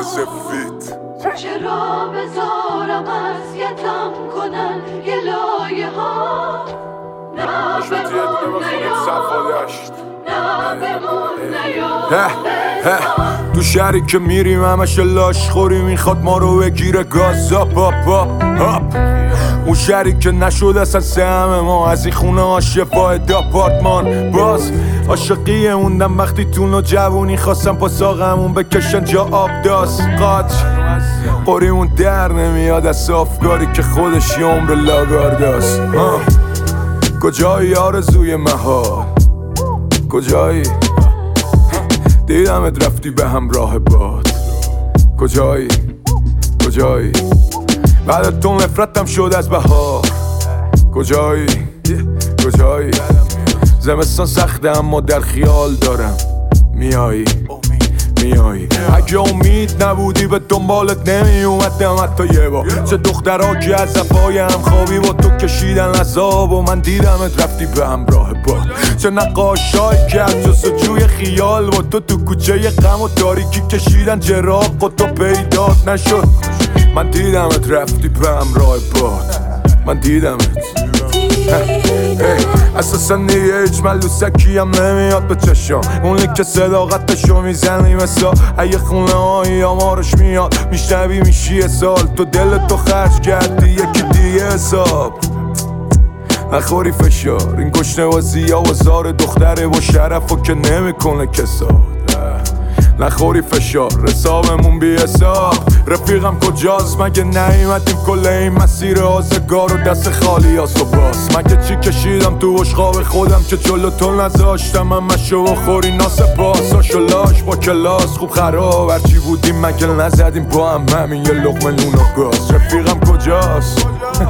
سفید. چرا بذارم اذیتم کنن یه لایه ها، نه بمون نه بمون تو شهری که میریم همش لاش خوری میخواد ما رو بگیره گاز هاپ هاپ هاپ. اون شهری که نشد اصلا سهم ما از این خونه ها شفاه داپارتمان. باز عاشقی موندم وقتی تو جوونی خواستم پا ساقمون بکشن جا آب داست قاچ قوریمون در نمیاد از صافگاری که خودش یه عمر لاگارداست. کجایی آرزوی مهار کجایی؟ دیدمت رفتی به همراه باد کجایی؟ کجایی؟ بعد تو نفرتم شد از بهار کجایی؟ کجایی؟ زمستان سخته اما در خیال دارم میایی میایی. اگه امید نبودی به دنبالت نمی اومدم حتی یه بار. چه دخترها که از زفای هم خوابی با تو کشیدن عذاب و من دیدمت رفتی به همراه باد. چه نقاشایی که از جستجوی خیال با تو کوچه غم و تاریکی کشیدن جراق و تو پیدات نشد. من دیدمت رفتی به همراه باد من دیدمت. اساسا دیگه هیچ ملوسکی هم نمیاد به چشم. اونی که صداقتشو میزنی مثال اگه خونه هایی آمارش میاد میشنوی میشی یه سال. تو دلتو خرج کردی یکی دیگه حساب نخوری فشار. این گشنه بازی ها و زار دختره با شرف و که نمیکنه کساد. نخوری فشار حسابمون بی حساب. رفیقم کجاست مگه نیومدیم کل این مسیر آزگار و دست خالی هاست و باز. مگه چی کشیدم تو عشقاب خودم که جلو تو نذاشتم همشو و خوری ناسپاس. آشولاش با کلاس خوب خراب هرچی بودیم مگه نزدیم با هم همین یه لقمه نون و گاز. رفیقم کجاست؟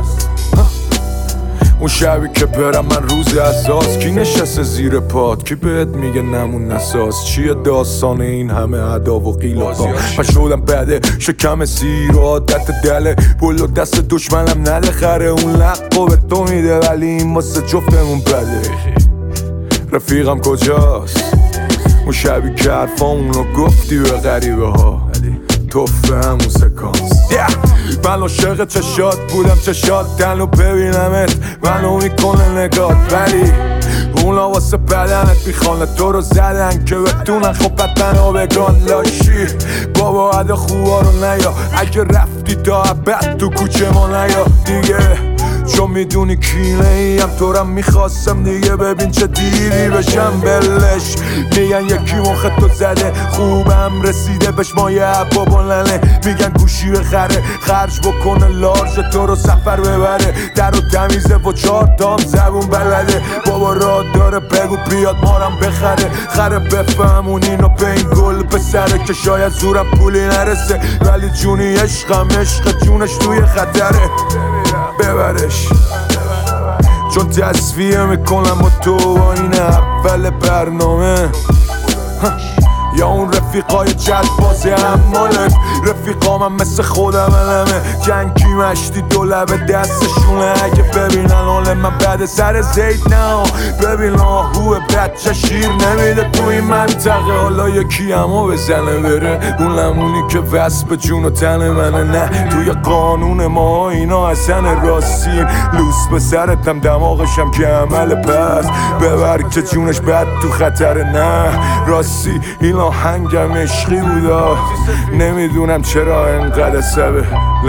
اون شبی که برم من روز اساس کی نشسته زیر پاد کی بهت میگه نمون نساز. چیه داستان این همه ادا و قیل و با من شدم بده شکم سیر و عادت دله پول و دست دشمنم نده خره. اون لقو به تو میده ولی این واسه جفتمون بده. رفیقم کجاست؟ اون شبی که حرفامونو گفتی به غریبه ها توفه همون سکانس. من عاشق چشات بودم چشات تنو ببینمت منو میکنه نگات ولی اونا واسه بدنت میخوانه تو رو زدن که بتونن خب بدن بگان لاشی. بابا عدا خوبا رو نیا اگه رفتی تا ابد تو کوچه ما نیا دیگه چون میدونی کینه ایم تو رم میخواستم دیگه. ببین چه دیری بشم بلش میگن یکی مخ تو زده خوبم رسیده بهش مایه عبا بلنه. میگن گوشی بخره خرج بکنه لارج تو رو سفر ببره. در و تمیزه و 4 تام زبون بلده. بابا راه داره بگو بیاد مارم بخره. خره بفهمون اینو به این گل پسره که شاید زورم پولی نرسه ولی جونی عشقم عشق جونش توی خطره. ببرش چون تصفیه میکنم با تو با این اول برنامه. یا اون رفیقای جد بازی همالت رفیقامم مثل خودم علمه جنگی مشتی دو لبه دستشونه. اگه ببینن حال من بعد سر زید نه ببین آهوه بچه شیر نمیده تو این منطقه. حالا یکی همو بزنه بره اون لمونی که وصف به جون و تن منه. نه توی قانون ما اینا اصلا راستین لوس به سرتم دماغشم که عمل پس ببر که جونش بد تو خطره. نه راستی این آهنگم عشقی بودا نمیدونم چرا انقدر سبه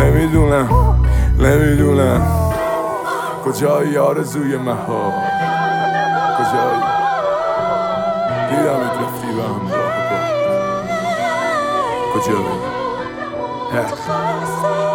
نمیدونم کجایی آرزوی مهار کجایی؟ دیدمت رفتی به همراه با کجایی؟